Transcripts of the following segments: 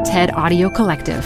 TED Audio Collective.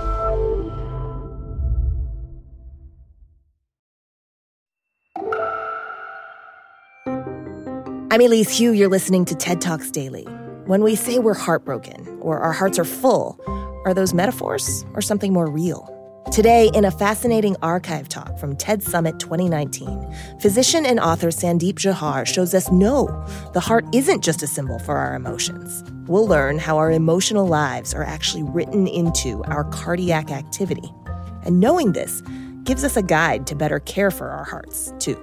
I'm Elise Hu. You're listening to TED Talks Daily. When we say we're heartbroken or our hearts are full, are those metaphors or something more real? Today, in a fascinating archive talk from TED Summit 2019, physician and author Sandeep Johar shows us no, the heart isn't just a symbol for our emotions. We'll learn how our emotional lives are actually written into our cardiac activity. And knowing this gives us a guide to better care for our hearts, too.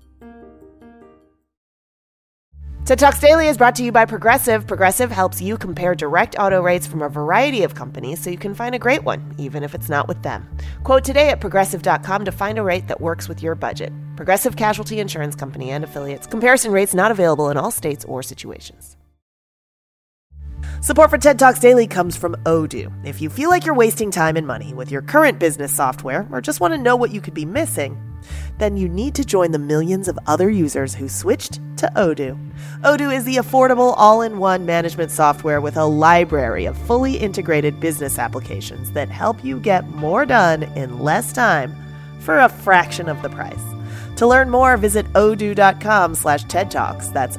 TED Talks Daily is brought to you by Progressive. Progressive helps you compare direct auto rates from a variety of companies so you can find a great one, even if it's not with them. Quote today at Progressive.com to find a rate that works with your budget. Progressive Casualty Insurance Company and Affiliates. Comparison rates not available in all states or situations. Support for TED Talks Daily comes from Odoo. If you feel like you're wasting time and money with your current business software or just want to know what you could be missing, then you need to join the millions of other users who switched to Odoo. Odoo is the affordable all-in-one management software with a library of fully integrated business applications that help you get more done in less time for a fraction of the price. To learn more, visit odoo.com/TED Talks. That's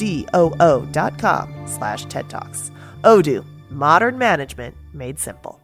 ODOO.com/TED Talks. Odoo, modern management made simple.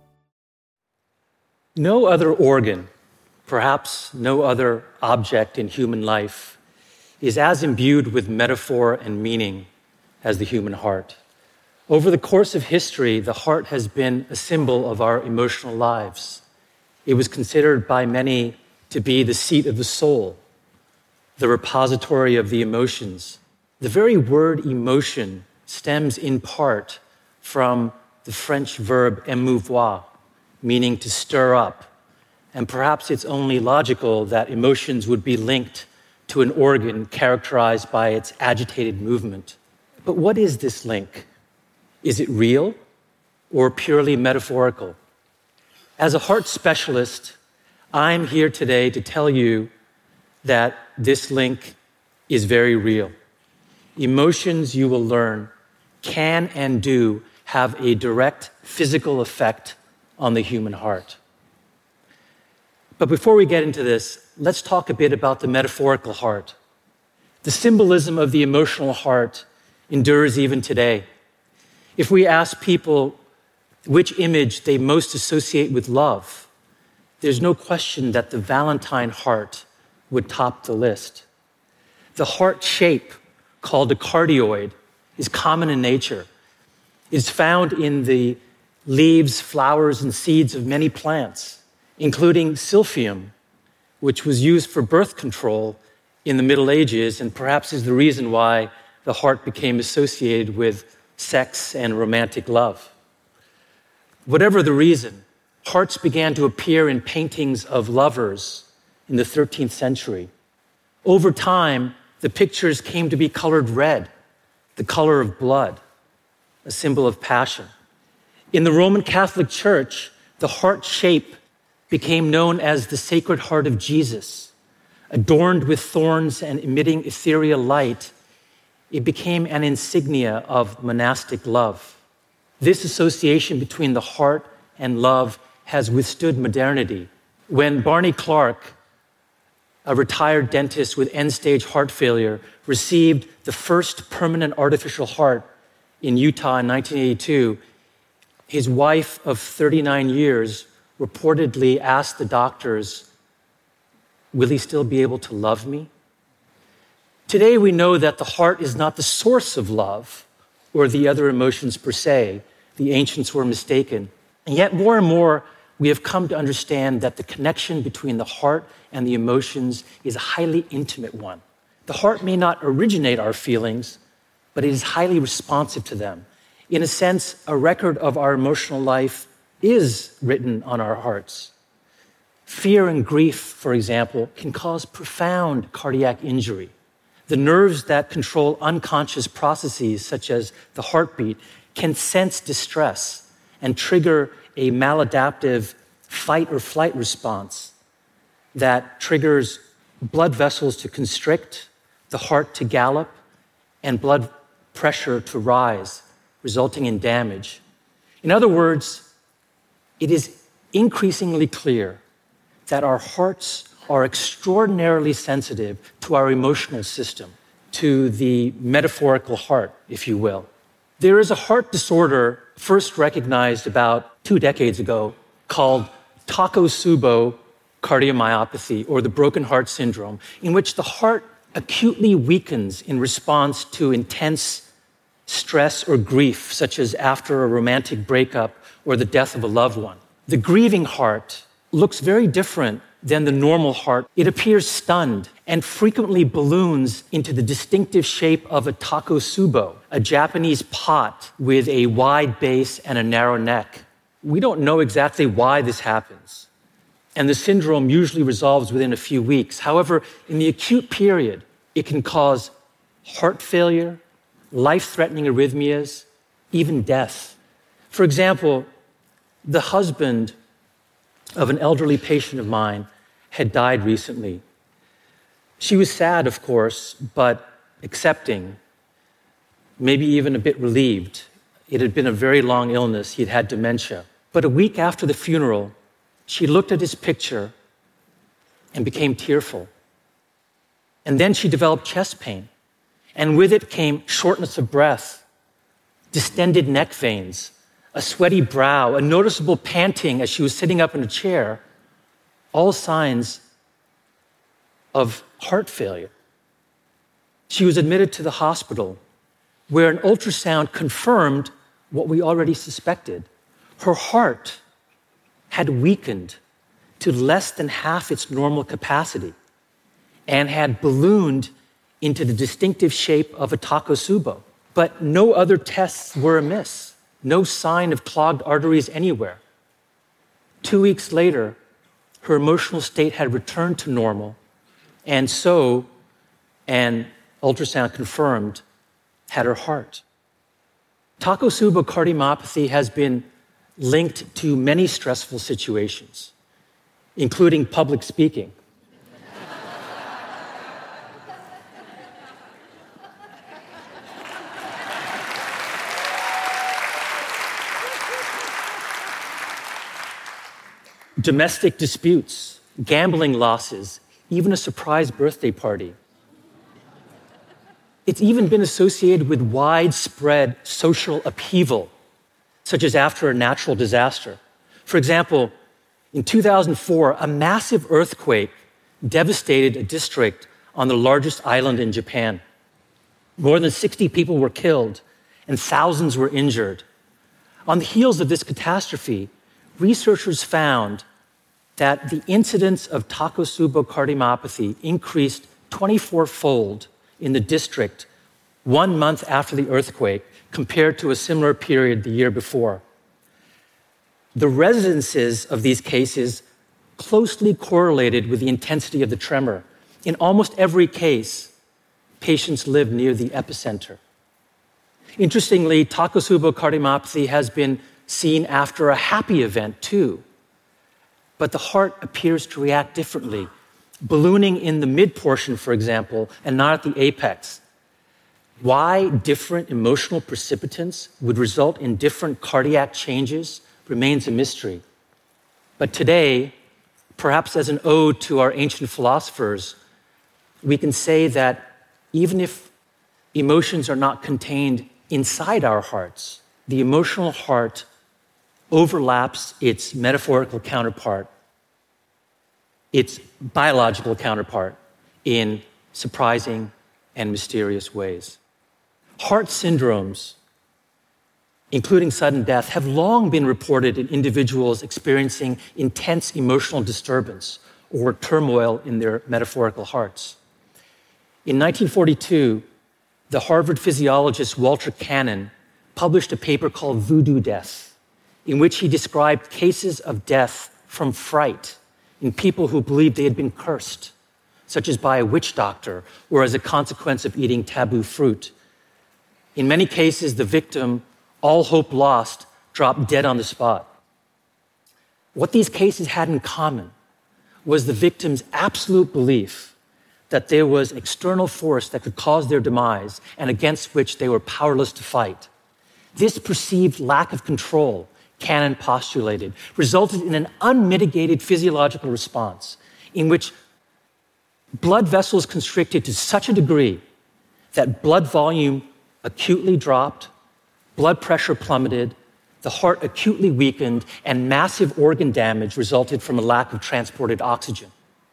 No other organ, perhaps no other object in human life, is as imbued with metaphor and meaning as the human heart. Over the course of history, the heart has been a symbol of our emotional lives. It was considered by many to be the seat of the soul, the repository of the emotions. The very word emotion stems in part from the French verb émouvoir, meaning to stir up. And perhaps it's only logical that emotions would be linked to an organ characterized by its agitated movement. But what is this link? Is it real or purely metaphorical? As a heart specialist, I'm here today to tell you that this link is very real. Emotions, you will learn, can and do have a direct physical effect on the human heart. But before we get into this, let's talk a bit about the metaphorical heart. The symbolism of the emotional heart endures even today. If we ask people which image they most associate with love, there's no question that the Valentine heart would top the list. The heart shape, called a cardioid, is common in nature. It's found in the leaves, flowers, and seeds of many plants, including silphium, which was used for birth control in the Middle Ages and perhaps is the reason why the heart became associated with sex and romantic love. Whatever the reason, hearts began to appear in paintings of lovers in the 13th century. Over time, the pictures came to be colored red, the color of blood, a symbol of passion. In the Roman Catholic Church, the heart shape became known as the Sacred Heart of Jesus. Adorned with thorns and emitting ethereal light, it became an insignia of monastic love. This association between the heart and love has withstood modernity. When Barney Clark, a retired dentist with end-stage heart failure, received the first permanent artificial heart in Utah in 1982, his wife of 39 years reportedly asked the doctors, "Will he still be able to love me?" Today we know that the heart is not the source of love or the other emotions per se. The ancients were mistaken. And yet more and more we have come to understand that the connection between the heart and the emotions is a highly intimate one. The heart may not originate our feelings, but it is highly responsive to them. In a sense, a record of our emotional life is written on our hearts. Fear and grief, for example, can cause profound cardiac injury. The nerves that control unconscious processes, such as the heartbeat, can sense distress and trigger a maladaptive fight or flight response that triggers blood vessels to constrict, the heart to gallop, and blood pressure to rise, resulting in damage. In other words, it is increasingly clear that our hearts are extraordinarily sensitive to our emotional system, to the metaphorical heart, if you will. There is a heart disorder first recognized about 2 decades ago called Takotsubo cardiomyopathy, or the broken heart syndrome, in which the heart acutely weakens in response to intense stress or grief, such as after a romantic breakup or the death of a loved one. The grieving heart looks very different than the normal heart. It appears stunned and frequently balloons into the distinctive shape of a takotsubo, a Japanese pot with a wide base and a narrow neck. We don't know exactly why this happens, and the syndrome usually resolves within a few weeks. However, in the acute period, it can cause heart failure, life-threatening arrhythmias, even death. For example, the husband of an elderly patient of mine had died recently. She was sad, of course, but accepting, maybe even a bit relieved. It had been a very long illness. He'd had dementia. But a week after the funeral, she looked at his picture and became tearful. And then she developed chest pain. And with it came shortness of breath, distended neck veins, a sweaty brow, a noticeable panting as she was sitting up in a chair, all signs of heart failure. She was admitted to the hospital, where an ultrasound confirmed what we already suspected. Her heart had weakened to less than half its normal capacity and had ballooned into the distinctive shape of a takotsubo. But no other tests were amiss. No sign of clogged arteries anywhere. 2 weeks later, her emotional state had returned to normal, and so, an ultrasound confirmed, had her heart. Takotsubo cardiomyopathy has been linked to many stressful situations, including public speaking. Domestic disputes, gambling losses, even a surprise birthday party. It's even been associated with widespread social upheaval, such as after a natural disaster. For example, in 2004, a massive earthquake devastated a district on the largest island in Japan. More than 60 people were killed and thousands were injured. On the heels of this catastrophe, researchers found that the incidence of Takotsubo cardiomyopathy increased 24-fold in the district 1 month after the earthquake compared to a similar period the year before. The residences of these cases closely correlated with the intensity of the tremor. In almost every case, patients lived near the epicenter. Interestingly, Takotsubo cardiomyopathy has been seen after a happy event too. But the heart appears to react differently, ballooning in the mid-portion, for example, and not at the apex. Why different emotional precipitants would result in different cardiac changes remains a mystery. But today, perhaps as an ode to our ancient philosophers, we can say that even if emotions are not contained inside our hearts, the emotional heart overlaps its metaphorical counterpart, its biological counterpart, in surprising and mysterious ways. Heart syndromes, including sudden death, have long been reported in individuals experiencing intense emotional disturbance or turmoil in their metaphorical hearts. In 1942, the Harvard physiologist Walter Cannon published a paper called Voodoo Death, in which he described cases of death from fright in people who believed they had been cursed, such as by a witch doctor or as a consequence of eating taboo fruit. In many cases, the victim, all hope lost, dropped dead on the spot. What these cases had in common was the victim's absolute belief that there was an external force that could cause their demise and against which they were powerless to fight. This perceived lack of control Cannon postulated, resulted in an unmitigated physiological response in which blood vessels constricted to such a degree that blood volume acutely dropped, blood pressure plummeted, the heart acutely weakened, and massive organ damage resulted from a lack of transported oxygen.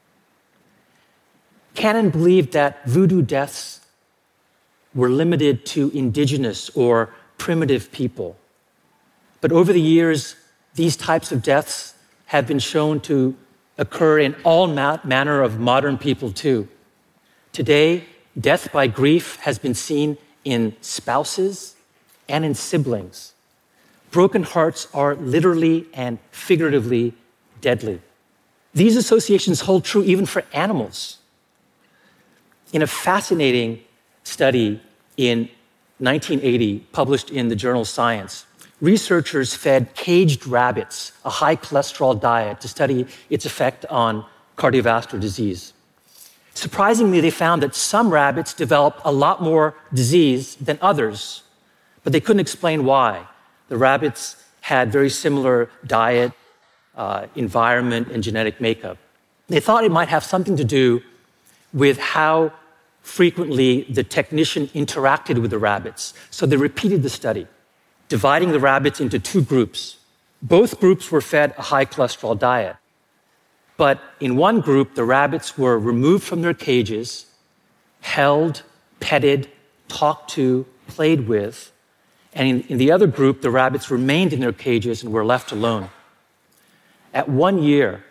Cannon believed that voodoo deaths were limited to indigenous or primitive people. But over the years, these types of deaths have been shown to occur in all manner of modern people too. Today, death by grief has been seen in spouses and in siblings. Broken hearts are literally and figuratively deadly. These associations hold true even for animals. In a fascinating study in 1980, published in the journal Science, researchers fed caged rabbits a high cholesterol diet to study its effect on cardiovascular disease. Surprisingly, they found that some rabbits developed a lot more disease than others, but they couldn't explain why. The rabbits had very similar diet, environment, and genetic makeup. They thought it might have something to do with how frequently the technician interacted with the rabbits. So they repeated the study, dividing the rabbits into two groups. Both groups were fed a high cholesterol diet. But in one group, the rabbits were removed from their cages, held, petted, talked to, played with. And in the other group, the rabbits remained in their cages and were left alone. At 1 year,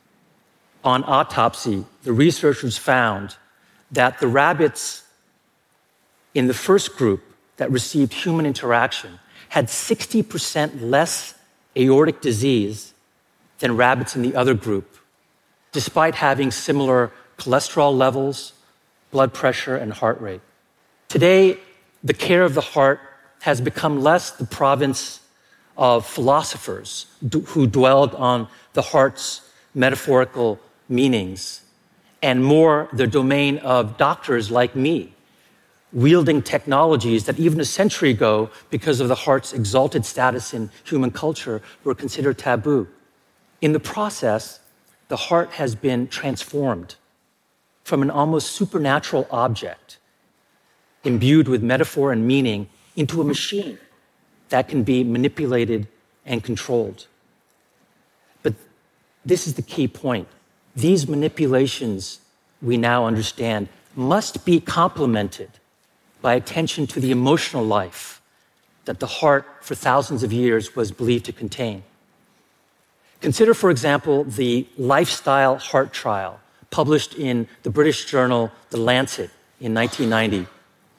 on autopsy, the researchers found that the rabbits in the first group that received human interaction had 60% less aortic disease than rabbits in the other group, despite having similar cholesterol levels, blood pressure, and heart rate. Today, the care of the heart has become less the province of philosophers who dwelled on the heart's metaphorical meanings, and more the domain of doctors like me, wielding technologies that even a century ago, because of the heart's exalted status in human culture, were considered taboo. In the process, the heart has been transformed from an almost supernatural object, imbued with metaphor and meaning, into a machine that can be manipulated and controlled. But this is the key point. These manipulations, we now understand, must be complemented by attention to the emotional life that the heart for thousands of years was believed to contain. Consider, for example, the lifestyle heart trial published in the British journal The Lancet in 1990.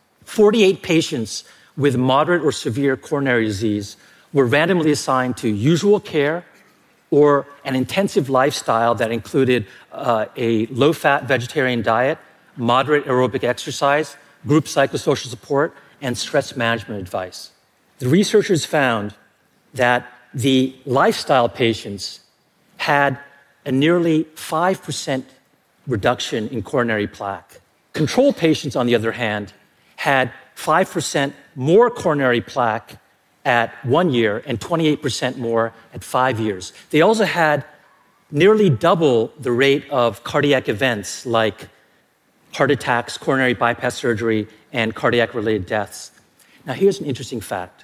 48 patients with moderate or severe coronary disease were randomly assigned to usual care or an intensive lifestyle that included a low-fat vegetarian diet, moderate aerobic exercise, group psychosocial support, and stress management advice. The researchers found that the lifestyle patients had a nearly 5% reduction in coronary plaque. Control patients, on the other hand, had 5% more coronary plaque at 1 year and 28% more at 5 years. They also had nearly double the rate of cardiac events like heart attacks, coronary bypass surgery, and cardiac-related deaths. Now, here's an interesting fact.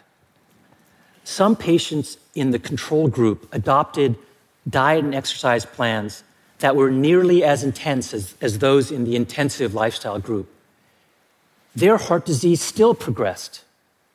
Some patients in the control group adopted diet and exercise plans that were nearly as intense as those in the intensive lifestyle group. Their heart disease still progressed.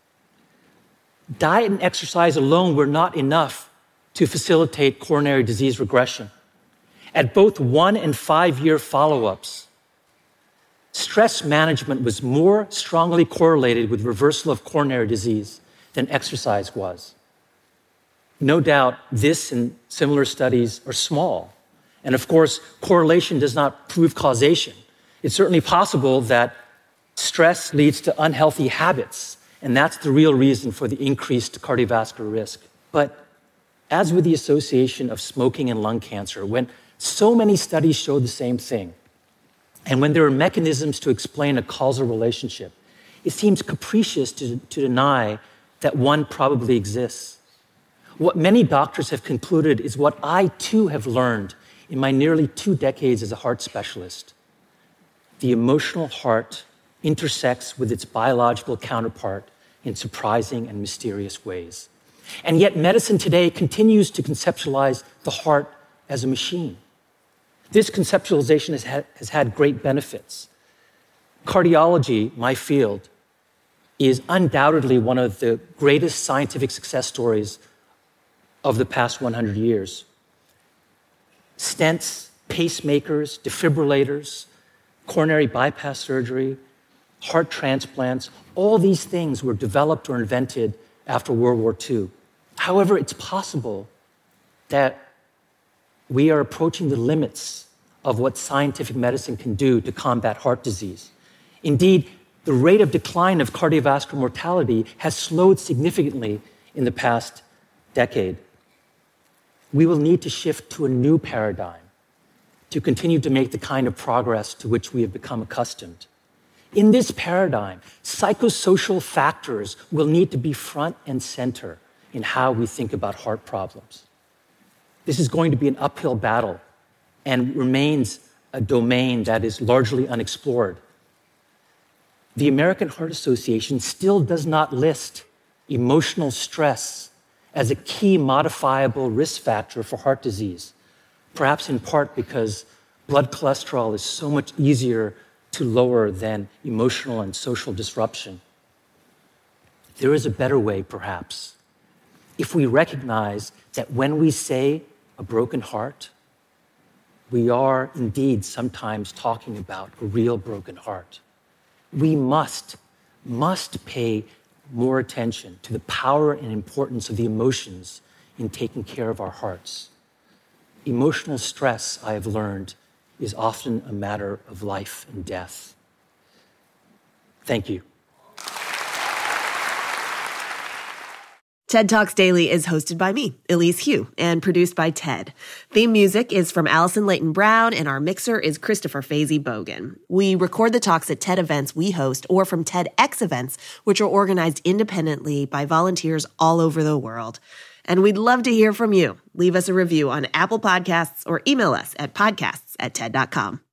Diet and exercise alone were not enough to facilitate coronary disease regression. At both 1 and 5 year follow-ups, stress management was more strongly correlated with reversal of coronary disease than exercise was. No doubt, this and similar studies are small. And of course, correlation does not prove causation. It's certainly possible that stress leads to unhealthy habits, and that's the real reason for the increased cardiovascular risk. But as with the association of smoking and lung cancer, when so many studies show the same thing, and when there are mechanisms to explain a causal relationship, it seems capricious to deny that one probably exists. What many doctors have concluded is what I too have learned in my nearly 2 decades as a heart specialist. The emotional heart intersects with its biological counterpart in surprising and mysterious ways. And yet medicine today continues to conceptualize the heart as a machine. This conceptualization has had great benefits. Cardiology, my field, is undoubtedly one of the greatest scientific success stories of the past 100 years. Stents, pacemakers, defibrillators, coronary bypass surgery, heart transplants, all these things were developed or invented after World War II. However, it's possible that we are approaching the limits of what scientific medicine can do to combat heart disease. Indeed, the rate of decline of cardiovascular mortality has slowed significantly in the past decade. We will need to shift to a new paradigm to continue to make the kind of progress to which we have become accustomed. In this paradigm, psychosocial factors will need to be front and center in how we think about heart problems. This is going to be an uphill battle and remains a domain that is largely unexplored. The American Heart Association still does not list emotional stress as a key modifiable risk factor for heart disease, perhaps in part because blood cholesterol is so much easier to lower than emotional and social disruption. There is a better way, perhaps, if we recognize that when we say a broken heart, we are indeed sometimes talking about a real broken heart. We must pay more attention to the power and importance of the emotions in taking care of our hearts. Emotional stress, I have learned, is often a matter of life and death. Thank you. TED Talks Daily is hosted by me, Elise Hu, and produced by TED. Theme music is from Allison Leighton Brown, and our mixer is Christopher Fazy Bogan. We record the talks at TED events we host or from TEDx events, which are organized independently by volunteers all over the world. And we'd love to hear from you. Leave us a review on Apple Podcasts or email us at podcasts@ted.com.